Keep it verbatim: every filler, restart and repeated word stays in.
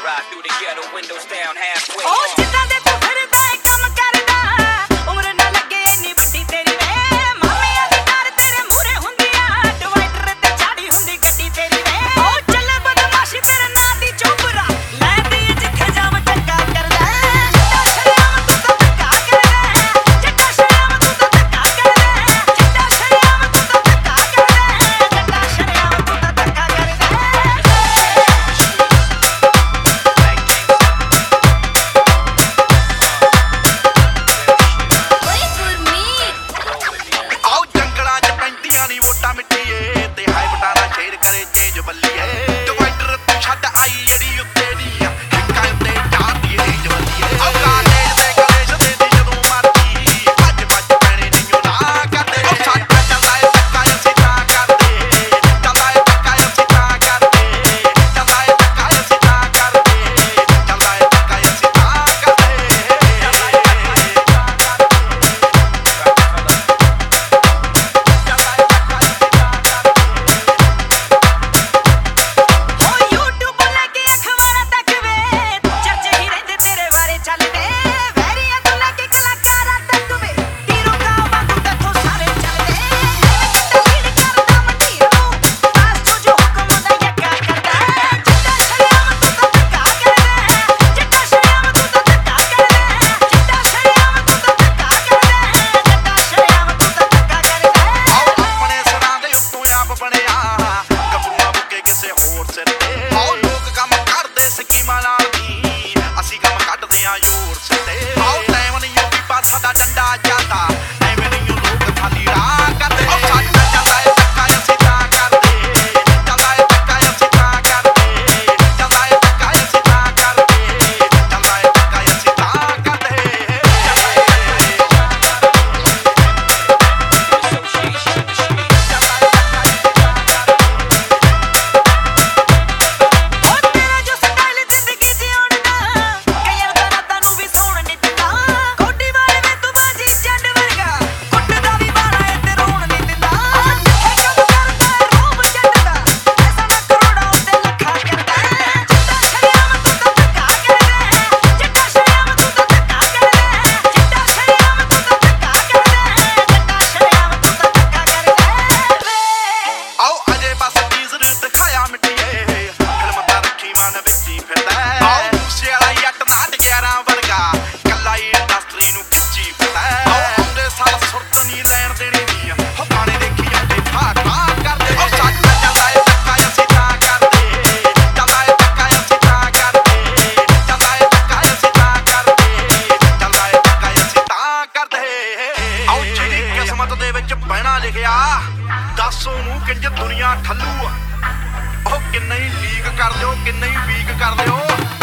ride through the ghetto, windows down, halfway ਉਹ home. ਜਿੱਦਾਂ ਦੇ ਤੂੰ ਫਿਰਦਾ ਏ ਕੰਮ ਕਰਦਾ ਉਮਰ ਨਾ ਲੱਗੇ ਇੰਨੀ ਵੱਡੀ ਤੇਰੀ ਵੇ ਮਾਮਿਆਂ ਦੀ ਕਾਰ ਤੇਰੇ ਮੂਹਰੇ ਹੁੰਦੀ ਆ ਡਿਵਾਈਡਰ ਤੇ ਚਾੜੀ ਹੁੰਦੀ ਗੱਡੀ ਤੇਰੀ ਵੇ ਉਹ ਚੱਲੇ ਬਦਮਾਸ਼ੀ ਤੇਰੇ ਨਾਂ ਦੀ ਚੋਬਰਾ ਲੈਂਦੀ ਜਿੱਥੇ ਜਾਵ ਚੰਗਾ ਕਰਦਾ ਚਿੱਟਾ ਸ਼ਰਿਆਮ ਤੂੰ ਤਾਂ ਧੱਕਾ ਕਰਦਾ ਚਿੱਟਾ ਸ਼ਰਿਆਮ ਤੂੰ ਤਾਂ ਧੱਕਾ ਕਰਦਾ ਚਿੱਟਾ ਸ਼ਰਿਆਮ ਤੂੰ ਤਾਂ ਧੱਕਾ ਕਰਦਾ ਚਿੱਟਾ ਸ਼ਰਿਆਮ ਤੂੰ ਤਾਂ ਧੱਕਾ ਕਰਦਾ ਆਓ ਜੰਗਲਾਂ 'ਚ ਪੈਂਦੀਆਂ ਨੀ ਵੋਟਾਂ ਮਿੱਟੀਏ ਤੇ ਹਾਈ ਬਟਾਰਾ ਸ਼ੇਰ ਕਰੇ ਚੇਂਜ ਬੱਲੀਏ ਡਿਵਾਈਡਰ ਤੂੰ ਛੱਡ ਆਈ ਜਿਹੜੀ ਉੱਤੇ ਦੀ ਆ ਹਿੱਕਾਂ ਉੱਤੇ ਚਾਹਦੀ ਰੇਂਜ ਬੱਲੀਏ ਆਓ ਕਾਲਜ ਤੇ ਕਲੇਸ਼ ਦੇ ਦੀ ਜਦੋਂ ਮਰਦੀ ਭੱਜ ਭੱਜ ਪੈਣੇ ਨਹੀਂ ਨਾ ਕਰਦੇ ਉਹ ਸਾਡਾ ਚੱਲਦਾ ਏ ਧੱਕਾ ਅਸੀਂ ਤਾਂ ਕਰਦੇ ਚੱਲਦਾ ਏ ਧੱਕਾ ਅਸੀਂ ਤਾਂ ਕਰਦੇ ਚੱਲਦਾ ਏ ਧੱਕਾ ਅਸੀਂ ਤਾਂ ਕਰਦੇ ਚੱਲਦਾ ਏ ਧੱਕਾ ਅਸੀਂ ਤਾਂ ਕਰਦੇ ਹੋ YouTube ਲੈ ਕੇ ਅਖਬਾਰਾਂ ਤੱਕ ਵੇ ਚਰਚੇ ਹੀ ਰਹਿੰਦੇ ਤੇਰੇ ਬਾਰੇ ਚੱਲਦੇ ਵੈਰੀਆਂ ਤੋਂ ਲੈ ਕੇ ਕਲਾਕਾਰਾਂ ਤੱਕ ਵੇ ਤੀਰੋਂ ਦਾ ਵਾਂਗੂ ਤੇਥੋਂ ਸਾਰੇ ਚੱਲਦੇ ਐਵੇਂ ਕਿੱਦਾਂ ਲੀਡ ਕਰਦਾ ਮੰਡੀਰ ਨੂੰ ਬਾਸ ਜੋ ਜੋ ਹੁਕਮ ਦਾ ਯੱਕਾ ਕਰਦਾ ਚਿੱਟਾ ਸ਼ਰਿਆਮ ਤੂੰ ਤਾਂ ਧੱਕਾ ਕਰਦਾ ਚਿੱਟਾ ਸ਼ਰਿਆਮ ਤੂੰ ਤਾਂ ਧੱਕਾ ਕਰਦਾ ਚਿੱਟਾ ਸ਼ਰਿਆਮ ਤੂੰ ਤਾਂ ਧੱਕਾ ਕਰਦਾ ਚਿੱਟਾ ਸ਼ਰਿਆਮ ਤੂੰ ਤਾਂ ਧੱਕਾ ਕਰਦਾ ਆਓ ਆਪਣੇ ਸਿਰਾਂ ਦੇ ਉੱਤੋਂ ਆਪ ਬਣਿਆ ਗੱਭਰੂਆਂ ਮੁੱਕੇ ਕਿਸੇ ਹੋਰ ਸਿਰ ਤੇ ਆਓ ਲੋਕ ਕੰਮ ਕਰਦੇ ਸਕੀਮਾਂ ਨਾਲ ਨੀ ਅਸੀਂ ਕੰਮ ਕੱਢਦੇ ਆ ਜ਼ੋਰ ਸਿਰ ਤੇ ਆਓ ਟਾਈਮ ਨਹੀਂ ਉਹ ਵੀ ਪਾ ਸਾਡਾ ਡੰਡਾ ਚੱਲਦਾ ਐਵੇਂ ਨਹੀਂ ਉਹ ਲੋਕ ਖਾਲੀ ਰਾਹ ਕਰਦੇ ਉਹ ਸਾਡਾ ਚੱਲਦਾ ਏ ਧੱਕਾ ਅਸੀਂ ਤਾਂ ਕਰਦੇ ਚੱਲਦਾ ਏ ਧੱਕਾ ਅਸੀਂ ਤਾਂ ਕਰਦੇ ਚੱਲਦਾ ਏ ਧੱਕਾ ਅਸੀਂ ਤਾਂ ਕਰਦੇ ਚੱਲਦਾ ਏ ਧੱਕਾ ਅਸੀਂ ਤਾਂ ਕਰਦੇ ਓ ਤੇਰਾ ਜੋ ਸਟਾਈਲ ਜ਼ਿੰਦਗੀ ਜਿਉਣ ਦਾ ਕਈਆਂ ਦਾ ਰਾਤਾਂ ਨੂੰ ਵੀ ਸੌਣ ਨੀ ਦਿੰਦਾ ਕੋਡੀ ਵਾਲੇ ਵੇ ਤੂੰ ਬਾਜੀ ਜੱਟ ਵਰਗਾ ਕੁੱਟਦਾ ਵੀ ਬਾਲਾ ਏ ਤੇ ਰੋਣ ਨੀ ਦਿੰਦਾ ਜਿੱਥੇ ਕੰਮ ਕਰਦਾ ਰੋਬ ਜੱਟ ਦਾ ਐਸਾ ਨਾ ਕਰੋੜਾਂ ਉੱਤੇ ਲੱਖਾਂ ਕਰਦਾ ਚਿੱਟਾ ਸ਼ਰਿਆਮ ਤੂੰ ਤਾਂ ਧੱਕਾ ਕਰਦਾ ਚਿੱਟਾ ਸ਼ਰਿਆਮ ਤੂੰ ਤਾਂ ਧੱਕਾ ਕਰਦਾ ਚਿੱਟਾ ਸ਼ਰਿਆਮ ਤੂੰ ਤਾਂ ਧੱਕਾ ਕਰਦਾ ਚਿੱਟਾ ਸ਼ਰਿਆਮ ਤੂੰ ਤਾਂ ਧੱਕਾ ਕਰਦਾ ਵੇ ਆਓ ਅਜੇ ਬਸ ਟੀਜ਼ਰ ਦਿਖਾਇਆ ਮਿੱਟੀਏ ਫਿਲਮ ਤਾਂ ਰੱਖੀ ਮਨ ਵਿੱਚ ਹੀ ਫਿਰਦਾ ਆਓ ਮੂਸੇ ਵਾਲਾ ਜੱਟ ਨਾਟ ਗਿਆਰਾਂ ਵਰਗਾ ਕੱਲਾ ਹੀ ਇੰਡਸਟਰੀ ਨੂੰ ਖਿੱਚੀ ਫਿਰਦਾ ਆਓ ਆਉਂਦੇ ਸਾਲ ਸੁਰਤ ਨਹੀਂ ਲੈਣ ਦੇਣੀ ਨੀ ਹੋ ਗਾਣੇ ਦੇਖੀ ਜਾਂਦੇ ਠਾ ਠਾ ਕਰਦੇ ਉਹ ਸਾਡਾ ਚੱਲਦਾ ਏ ਧੱਕਾ ਅਸੀਂ ਤਾਂ ਕਰਦੇ ਚੱਲਦਾ ਏ ਧੱਕਾ ਅਸੀਂ ਤਾਂ ਕਰਦੇ ਚੱਲਦਾ ਏ ਧੱਕਾ ਅਸੀਂ ਤਾਂ ਕਰਦੇ ਚੱਲਦਾ ਏ ਧੱਕਾ ਅਸੀਂ ਤਾਂ ਕਰਦੇ ਆਓ ਜਿਹੜੀ ਕਿਸਮਤ ਦੇ ਵਿੱਚ ਬਹਿਣਾ ਲਿਖਿਆ ਦੱਸ ਉਹਨੂੰ ਕਿੰਜ ਦੁਨੀਆ ਠੱਲੂ ਆ ਉਹ ਕਿੰਨੇ ਹੀ ਲੀਕ ਕਰਦੇ ਹੋ ਕਿੰਨੇ ਹੀ ਵੀਕ ਕਰਦੇ ਹੋ